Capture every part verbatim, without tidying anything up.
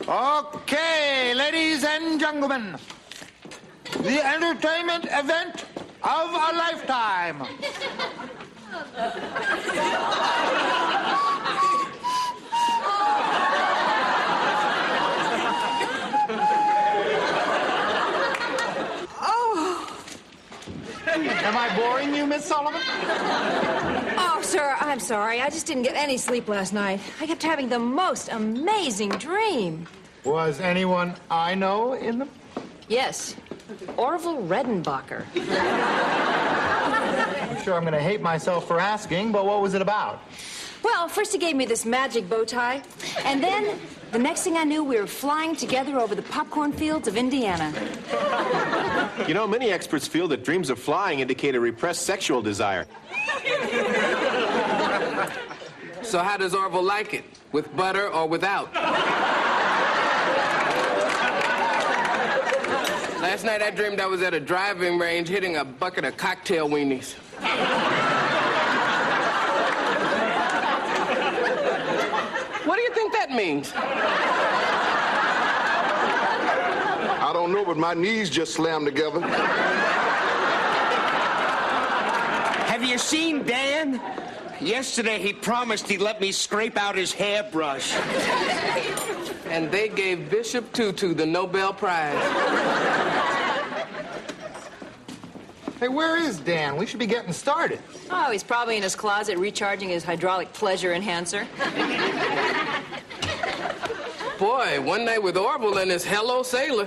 Okay, ladies and gentlemen, the entertainment event of a lifetime. Am I boring you, Miss Sullivan? Oh, sir, I'm sorry. I just didn't get any sleep last night. I kept having the most amazing dream. Was anyone I know in them? Yes, Orville Redenbacher. I'm sure I'm going to hate myself for asking, but what was it about? Well, first he gave me this magic bow tie, and then the next thing I knew, we were flying together over the popcorn fields of Indiana. You know, many experts feel that dreams of flying indicate a repressed sexual desire. So how does Orville like it? With butter or without? Last night I dreamed I was at a driving range hitting a bucket of cocktail weenies. What do you think that means? I don't know, but my knees just slammed together. Have you seen Dan? Yesterday he promised he'd let me scrape out his hairbrush. And they gave Bishop Tutu the Nobel Prize. Hey, where is Dan? We should be getting started. Oh, he's probably in his closet recharging his hydraulic pleasure enhancer. Boy, one night with Orville and his Hello Sailor.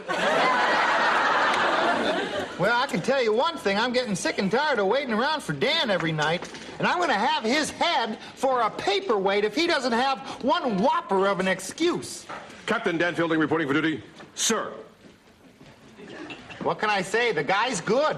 Well, I can tell you one thing. I'm getting sick and tired of waiting around for Dan every night, and I'm going to have his head for a paperweight if he doesn't have one whopper of an excuse. Captain Dan Fielding reporting for duty. Sir. What can I say? The guy's good.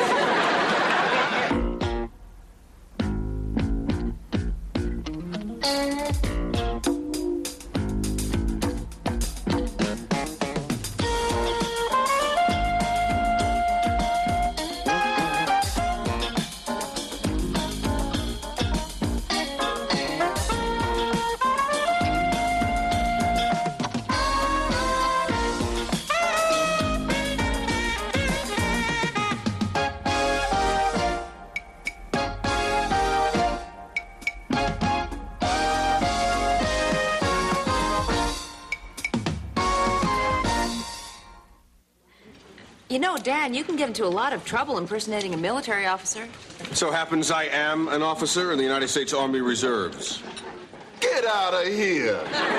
You know, Dan, you can get into a lot of trouble impersonating a military officer. It so happens I am an officer in the United States Army Reserves. Get out of here.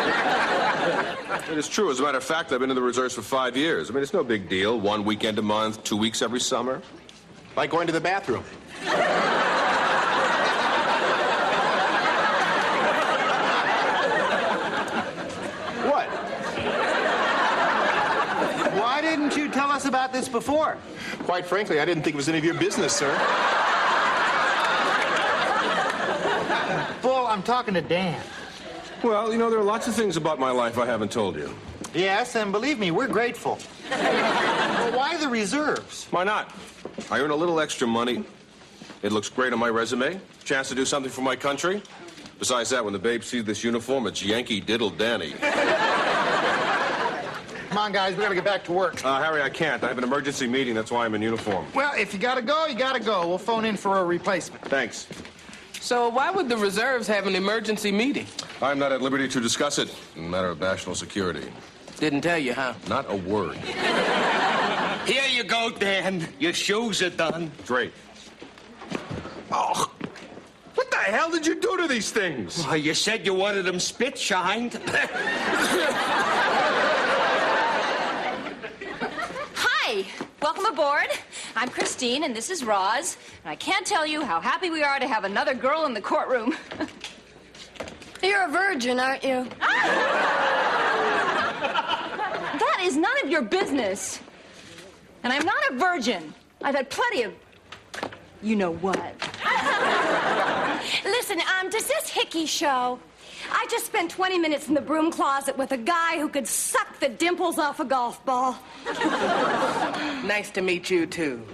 It is true. As a matter of fact, I've been in the reserves for five years. I mean, it's no big deal. One weekend a month, two weeks every summer. Like going to the bathroom. What? Why didn't you tell us about this before? Quite frankly, I didn't think it was any of your business, sir. Bull, I'm talking to Dan. Well, you know, there are lots of things about my life I haven't told you. Yes, and believe me, we're grateful. Well, why the reserves? Why not? I earn a little extra money. It looks great on my resume. Chance to do something for my country. Besides that, when the babes see this uniform, it's Yankee Diddle Danny. Come on, guys, we gotta get back to work. Uh, Harry, I can't. I have an emergency meeting. That's why I'm in uniform. Well, if you gotta go, you gotta go. We'll phone in for a replacement. Thanks. So why would the reserves have an emergency meeting? I'm not at liberty to discuss it. In a matter of national security. Didn't tell you, huh? Not a word. Here you go, Dan. Your shoes are done. Great. Oh, what the hell did you do to these things? Well, you said you wanted them spit shined. Hi, welcome aboard. I'm Christine, and this is Roz. And I can't tell you how happy we are to have another girl in the courtroom. You're a virgin, aren't you? That is none of your business. And I'm not a virgin. I've had plenty of... You know what? Listen, um, does this hickey show? I just spent twenty minutes in the broom closet with a guy who could suck the dimples off a golf ball. Nice to meet you, too.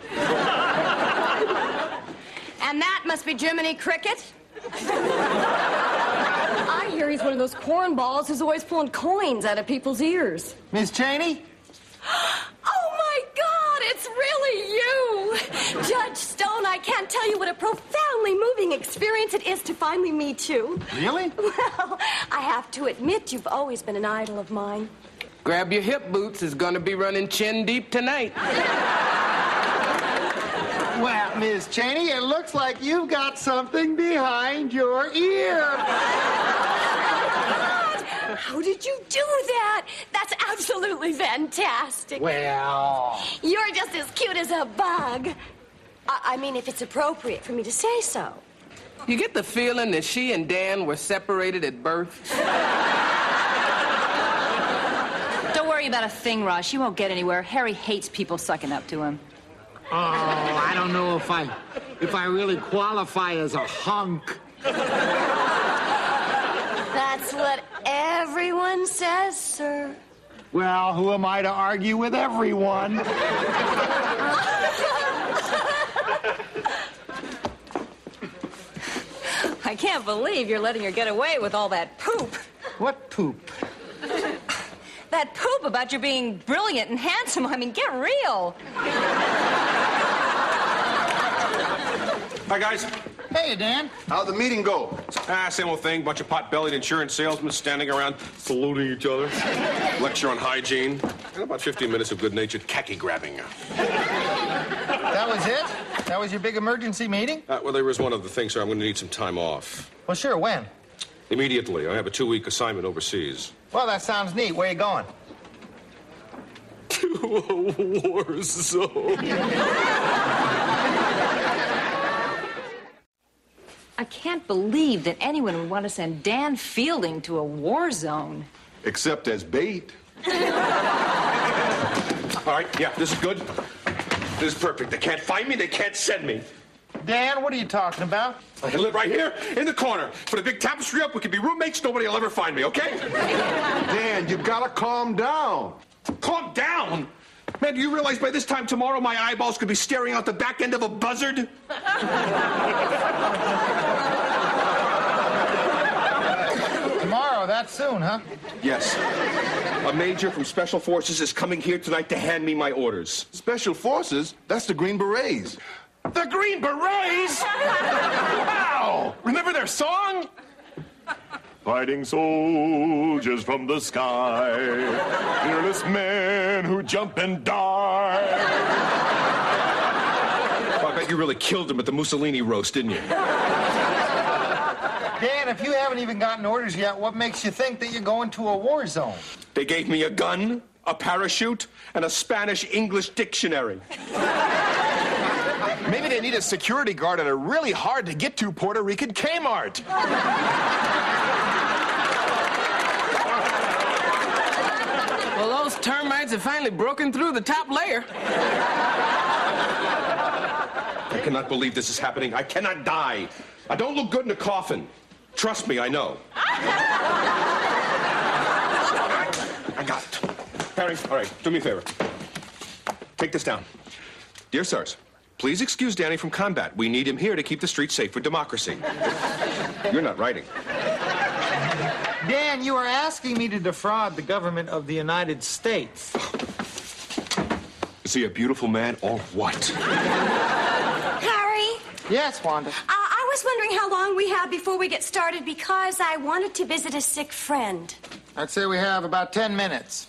And that must be Jiminy Cricket? I hear he's Harry's one of those cornballs who's always pulling coins out of people's ears. Miss Cheney? Oh, my God, it's really you! Judge Stone, I can't tell you what a profoundly moving experience it is to finally meet you. Really? Well, I have to admit you've always been an idol of mine. Grab your hip boots. It's gonna be running chin deep tonight. Well, Miss Cheney, it looks like you've got something behind your ear. How did you do that? That's absolutely fantastic. Well... You're just as cute as a bug. I, I mean, if it's appropriate for me to say so. You get the feeling that she and Dan were separated at birth? Don't worry about a thing, Ross. She won't get anywhere. Harry hates people sucking up to him. Oh, I don't know if I, if I really qualify as a hunk. That's what everyone says, sir. Well, who am I to argue with everyone? I can't believe you're letting her get away with all that poop. What poop? That poop about you being brilliant and handsome. I mean, get real. Hi, guys. Hey, Dan. How'd the meeting go? Ah, same old thing. Bunch of pot-bellied insurance salesmen standing around saluting each other. Lecture on hygiene. And about fifteen minutes of good-natured khaki grabbing. That was it? That was your big emergency meeting? Uh, well, there was one other thing, sir. I'm going to need some time off. Well, sure. When? Immediately. I have a two-week assignment overseas. Well, that sounds neat. Where you going? To a war zone. I can't believe that anyone would want to send Dan Fielding to a war zone. Except as bait. All right, yeah, this is good. This is perfect. They can't find me. They can't send me. Dan, what are you talking about? I can live right here in the corner. Put a big tapestry up. We can be roommates. Nobody will ever find me, okay? Dan, you gotta calm down. Calm down. Man, do you realize by this time tomorrow my eyeballs could be staring out the back end of a buzzard? Tomorrow, that soon, huh? Yes. A major from Special Forces is coming here tonight to hand me my orders. Special Forces? That's the Green Berets. The Green Berets? Wow! Remember their song? Fighting soldiers from the sky, fearless men who jump and die. Well, I bet you really killed him at the Mussolini roast, didn't you? Dan, if you haven't even gotten orders yet, what makes you think that you're going to a war zone? They gave me a gun, a parachute, and a Spanish-English dictionary. Maybe they need a security guard at a really hard-to-get-to Puerto Rican Kmart. Well, those termites have finally broken through the top layer. I cannot believe this is happening. I cannot die. I don't look good in a coffin. Trust me, I know. I got it. Harry, all right, do me a favor. Take this down. Dear sirs, please excuse Danny from combat. We need him here to keep the streets safe for democracy. You're not writing. Dan, you are asking me to defraud the government of the United States. Is he a beautiful man or what? Harry? Yes, Wanda. Uh, I was wondering how long we have before we get started because I wanted to visit a sick friend. I'd say we have about ten minutes.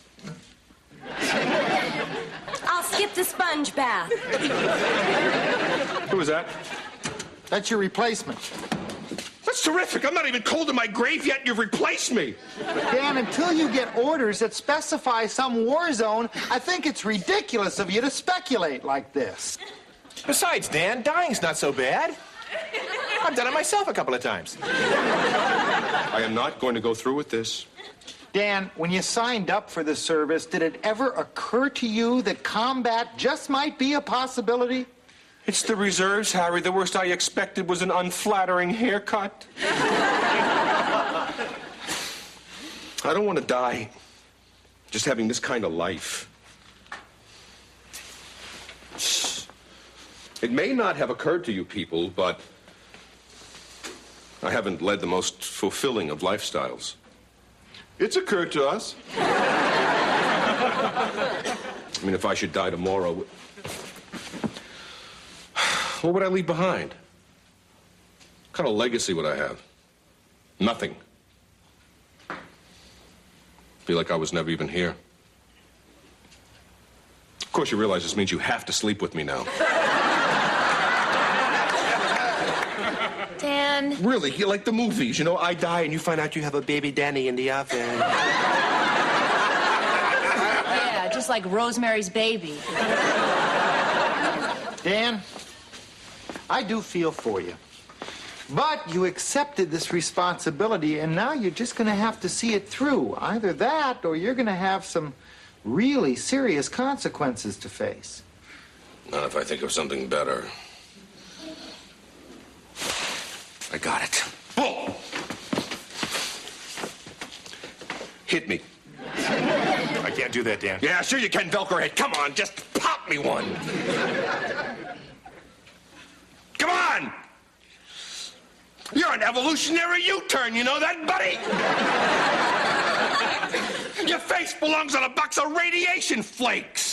I'll skip the sponge bath. Who was that? That's your replacement. That's terrific. I'm not even cold in my grave yet, and you've replaced me. Dan, until you get orders that specify some war zone, I think it's ridiculous of you to speculate like this. Besides, Dan, dying's not so bad. I've done it myself a couple of times. I am not going to go through with this. Dan, when you signed up for the service, did it ever occur to you that combat just might be a possibility? It's the reserves, Harry. The worst I expected was an unflattering haircut. I don't want to die just having this kind of life. It may not have occurred to you people, but I haven't led the most fulfilling of lifestyles. It's occurred to us. I mean, if I should die tomorrow, what would I leave behind? What kind of legacy would I have? Nothing. Feel like I was never even here. Of course, you realize this means you have to sleep with me now. Dan. Really, you like the movies. You know, I die and you find out you have a baby Danny in the oven. Yeah, just like Rosemary's Baby. Dan, I do feel for you. But you accepted this responsibility, and now you're just going to have to see it through. Either that, or you're going to have some really serious consequences to face. Not if I think of something better. I got it. Bull! Hit me. I can't do that, Dan. Yeah, sure you can, Velcro head. Come on, just pop me one. Come on! You're an evolutionary U-turn, you know that, buddy? Your face belongs on a box of radiation flakes.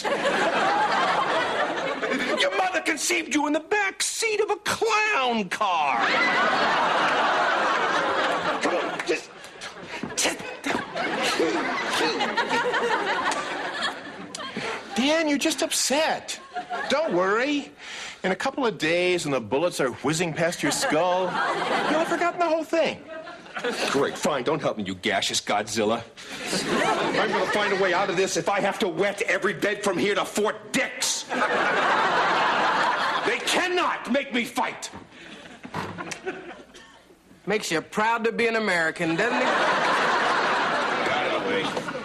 Your mother conceived you in the back seat of a clown car. Come on, just... just... Dan, you're just upset. Don't worry. In a couple of days, when the bullets are whizzing past your skull, you'll have forgotten the whole thing. Great, fine. Don't help me, you gaseous Godzilla. I'm going to find a way out of this if I have to wet every bed from here to Fort Dix. They cannot make me fight. Makes you proud to be an American, doesn't it? Got it away.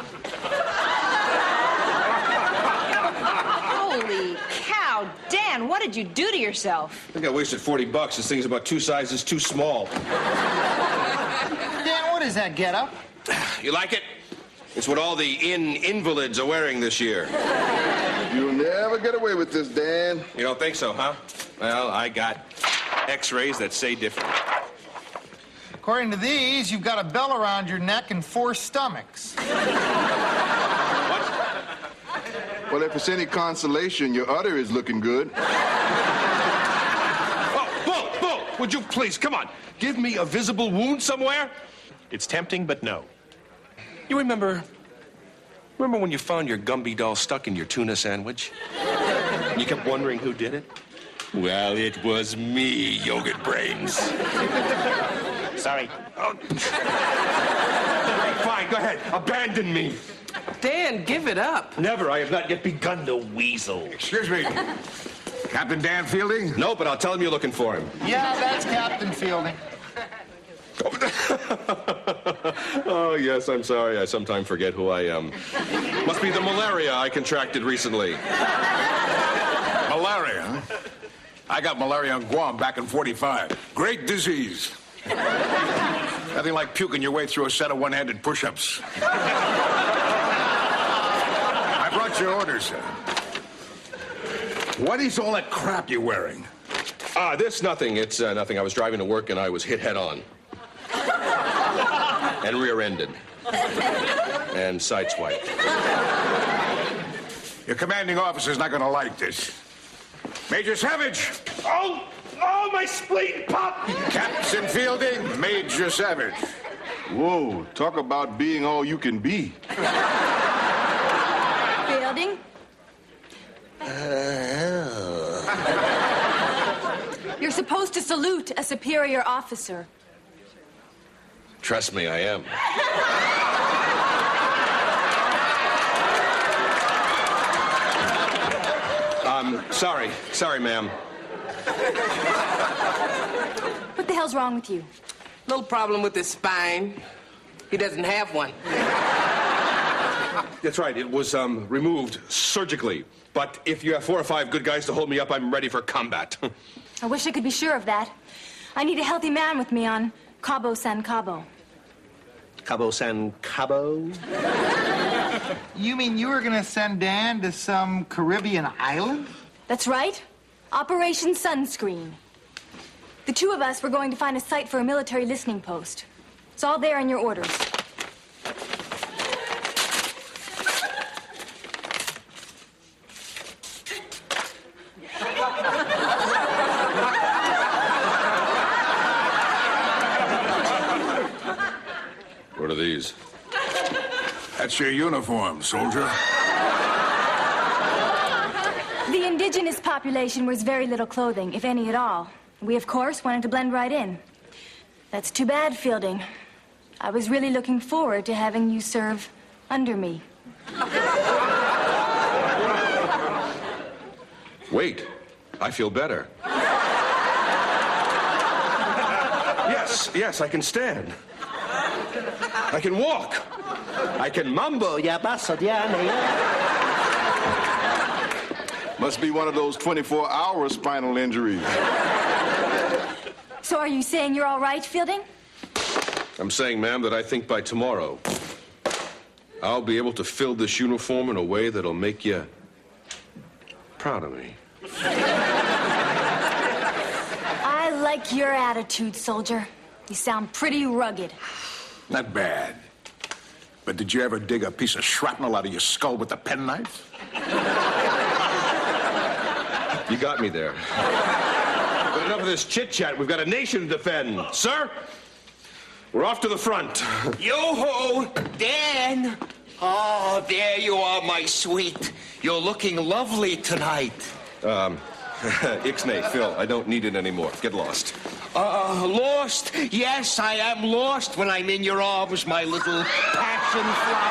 Holy cow, Dan, what did you do to yourself? I think I wasted forty bucks. This thing's about two sizes too small. Dan, what is that getup? You like it? It's what all the in invalids are wearing this year. You'll never get away with this, Dan. You don't think so, huh? Well, I got x-rays that say different. According to these, you've got a bell around your neck and four stomachs. What? Well, if it's any consolation, your udder is looking good. Oh, Bull, Bull, would you please, come on. Give me a visible wound somewhere? It's tempting, but no. You remember... Remember when you found your Gumby doll stuck in your tuna sandwich? And you kept wondering who did it? Well, it was me, Yogurt Brains. Sorry. Oh. Fine, go ahead. Abandon me. Dan, give it up. Never. I have not yet begun to weasel. Excuse me. Captain Dan Fielding? No, but I'll tell him you're looking for him. Yeah, that's Captain Fielding. Oh, yes, I'm sorry. I sometimes forget who I am. Must be the malaria I contracted recently. Malaria, huh? I got malaria on Guam back in forty-five. Great disease. Nothing like puking your way through a set of one-handed push-ups. I brought your orders, sir. What is all that crap you're wearing? Ah, this nothing. It's uh, nothing. I was driving to work and I was hit head-on. And rear-ended. And sideswiped. Your commanding officer's not going to like this. Major Savage! Oh! Oh, my spleen pop! Captain Fielding, Major Savage. Whoa, talk about being all you can be. Fielding? You're supposed to salute a superior officer. Trust me, I am. um, sorry. Sorry, ma'am. What the hell's wrong with you? Little problem with his spine. He doesn't have one. That's right. It was um, removed surgically. But if you have four or five good guys to hold me up, I'm ready for combat. I wish I could be sure of that. I need a healthy man with me on Cabo San Cabo. Cabo San Cabo? You mean you were going to send Dan to some Caribbean island? That's right. Operation Sunscreen. The two of us were going to find a site for a military listening post. It's all there in your orders. What are these? That's your uniform, soldier. The indigenous population wears very little clothing, if any at all. We, of course, wanted to blend right in. That's too bad, Fielding. I was really looking forward to having you serve under me. Wait, I feel better. Yes, yes, I can stand. I can walk. I can mambo ya paso Must be one of those twenty-four hour spinal injuries. So are you saying you're all right, Fielding? I'm saying, ma'am, that I think by tomorrow I'll be able to fill this uniform in a way that'll make you proud of me. I like your attitude, soldier. You sound pretty rugged. Not bad. But did you ever dig a piece of shrapnel out of your skull with a penknife? You got me there. But enough of this chit-chat. We've got a nation to defend. Sir, we're off to the front. Yo-ho, Dan. Oh, there you are, my sweet. You're looking lovely tonight. Um, Ixnay, Phil, I don't need it anymore. Get lost. Uh, lost? Yes, I am lost when I'm in your arms, my little passion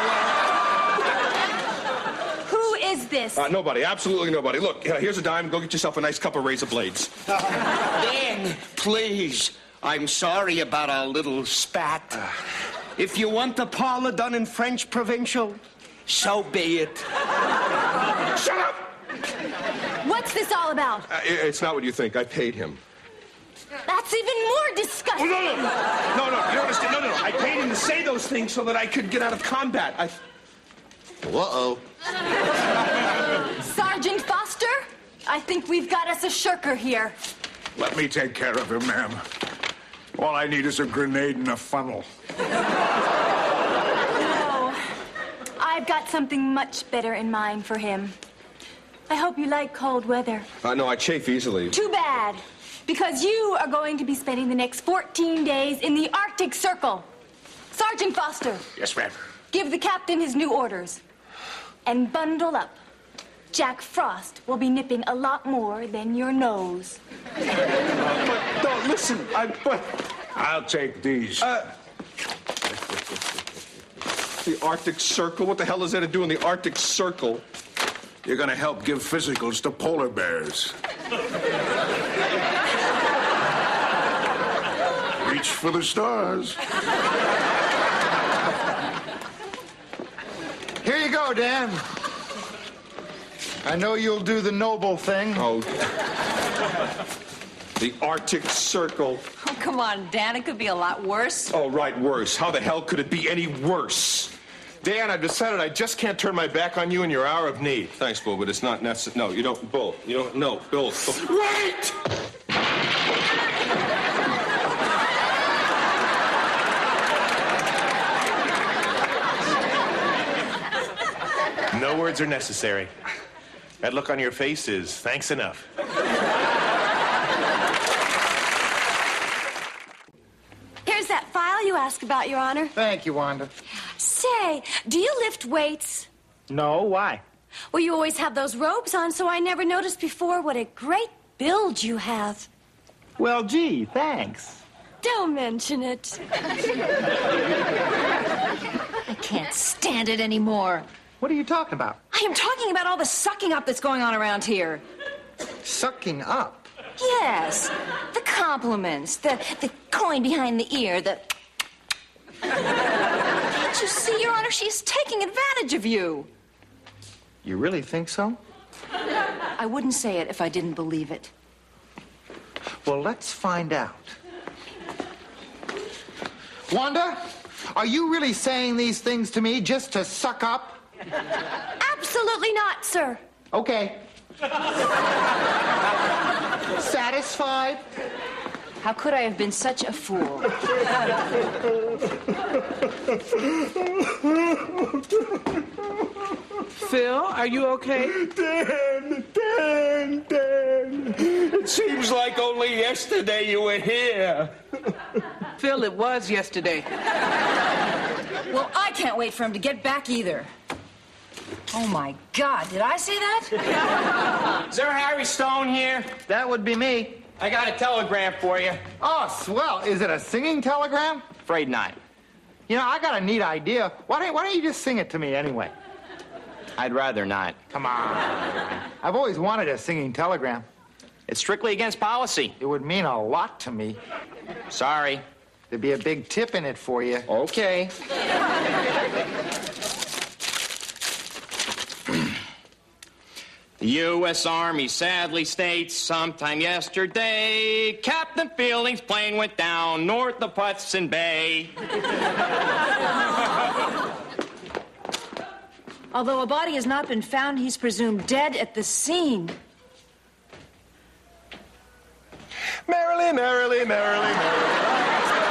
flower. Who is this? Uh, nobody, absolutely nobody. Look, uh, here's a dime. Go get yourself a nice cup of razor blades. Uh, Dan, please. I'm sorry about our little spat. Uh, if you want the parlor done in French provincial, so be it. Shut up! What's this all about? Uh, it's not what you think. I paid him. That's even more disgusting. Oh, no, no, no. No, no, you don't understand. No, no, no. I paid him to say those things so that I could get out of combat. I... Uh-oh. Sergeant Foster, I think we've got us a shirker here. Let me take care of him, ma'am. All I need is a grenade and a funnel. No. I've got something much better in mind for him. I hope you like cold weather. Uh, no, I chafe easily. Too bad. Because you are going to be spending the next fourteen days in the Arctic Circle. Sergeant Foster. Yes, ma'am. Give the captain his new orders. And bundle up. Jack Frost will be nipping a lot more than your nose. But, don't listen. I, but... I'll take these. Uh, the Arctic Circle? What the hell is there to do in the Arctic Circle? You're going to help give physicals to polar bears. Reach for the stars. Here you go, Dan. I know you'll do the noble thing. Oh. The Arctic Circle. Oh, come on, Dan. It could be a lot worse. Oh, right, worse. How the hell could it be any worse? Dan, I've decided I just can't turn my back on you in your hour of need. Thanks, Bull, but it's not necessary. No, you don't, Bull. You don't, no, Bill. Bull. Wait! No words are necessary. That look on your face is thanks enough. Here's that file you asked about, Your Honor. Thank you, Wanda. Say, do you lift weights? No, why? Well, you always have those robes on, so I never noticed before what a great build you have. Well, gee, thanks. Don't mention it. I can't stand it anymore. What are you talking about? I am talking about all the sucking up that's going on around here. Sucking up? Yes. The compliments, the, the coin behind the ear, the... Can't you see, Your Honor? She's taking advantage of you. You really think so? I wouldn't say it if I didn't believe it. Well, let's find out. Wanda, are you really saying these things to me just to suck up? Absolutely not, sir. Okay. Satisfied? How could I have been such a fool? Phil, are you okay? Dan, Dan, Dan. It seems like only yesterday you were here. Phil, it was yesterday. Well, I can't wait for him to get back either. Oh, my God, did I say that? Is there Harry Stone here? That would be me. I got a telegram for you. Oh, swell. Is it a singing telegram? Afraid not. You know, I got a neat idea. Why don't, why don't you just sing it to me anyway? I'd rather not. Come on. I've always wanted a singing telegram. It's strictly against policy. It would mean a lot to me. Sorry. There'd be a big tip in it for you. Okay. The U S Army sadly states sometime yesterday, Captain Fielding's plane went down north of Hudson Bay. Although a body has not been found, he's presumed dead at the scene. Merrily, merrily, merrily, merrily.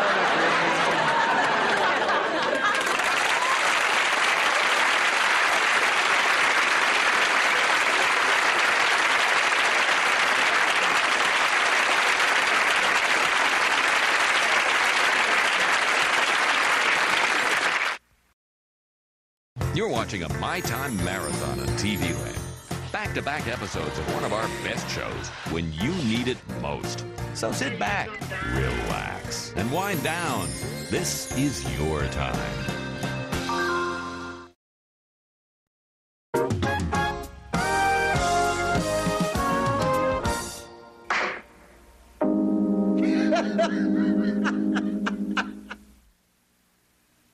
You're watching a My Time Marathon on T V Land. Back-to-back episodes of one of our best shows when you need it most. So sit back, relax, and wind down. This is your time.